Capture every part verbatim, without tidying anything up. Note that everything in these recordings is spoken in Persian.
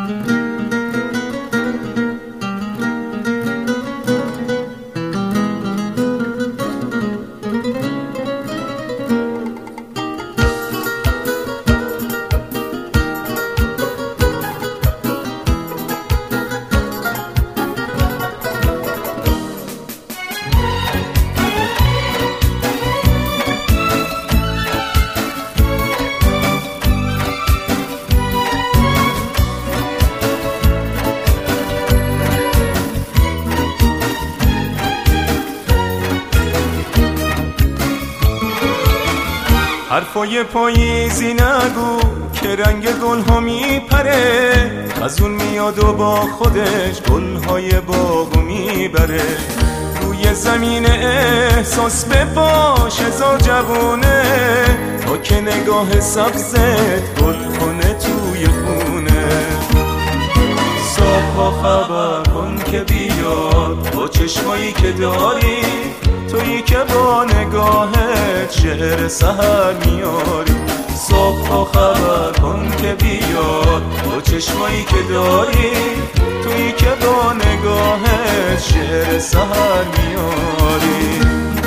حرفای پاییزی نگو که رنگ گلها میپره، از اون میاد و با خودش گلهای باغو میبره. روی زمین احساس بپاش هزار جوونه، تا که نگاه سبزت گل کنه توی خونه. صبح خبر کن که بیاد با چشمایی که داری، تویی که با نگاهت شعر سحر میاری. صبح خبر کن که بیاد با چشمایی که داری، تویی که با نگاهت شعر سحر میاری.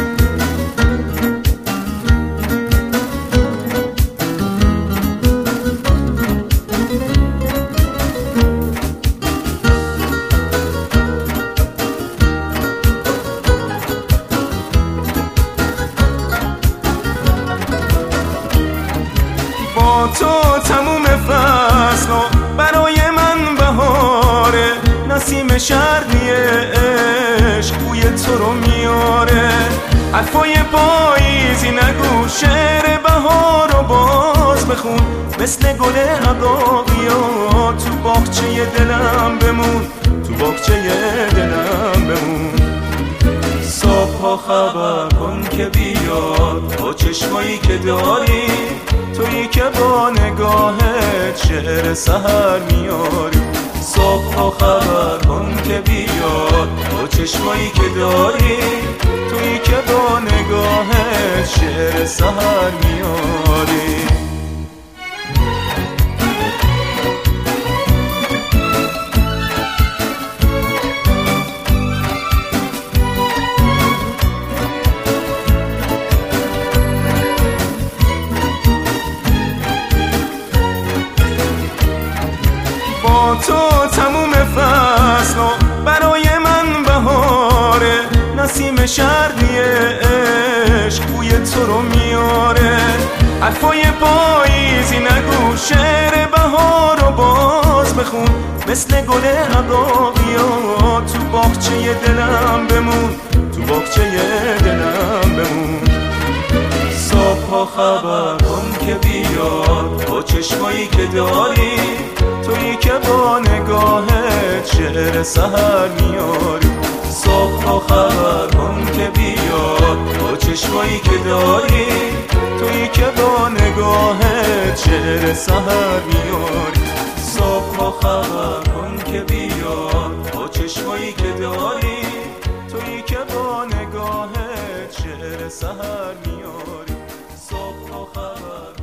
با تو تموم فصل برای من بهاره، نسیم شرقی عشق بوی تو رو میاره. حرفای پاییزی نگو شعر بهار رو باز بخون، مثل گل عقاقیا تو باغچه دلم بمون، تو باغچه دلم بمون. صبح خبر کن که بیاد با چشمایی که داری، تویی که با نگاهت شعر سحر میاری. صبح خبر کن که بیاد با چشمایی که داری، تویی که با نگاهت شعر سحر میاری. با تو تموم فصل برای من بهاره، نسیم شرقی عشق بوی تو رو میاره. حرفای پاییزی نگو شعر بهار رو باز بخون، مثل گل عقاقیا تو باغچه دلم بمون، تو باغچه دلم بمون. صبح خبر کن که بیاد با چشمایی که داری، تویی که با نگاهت شعر سحر میاری. صبح خبر کن که بیاد با چشمایی که داری، تویی که با نگاهت شعر سحر میاری. صبح خبر کن که بیاد با چشمایی که داری، تویی که با نگاهت شعر سحر میاری. صبح خبر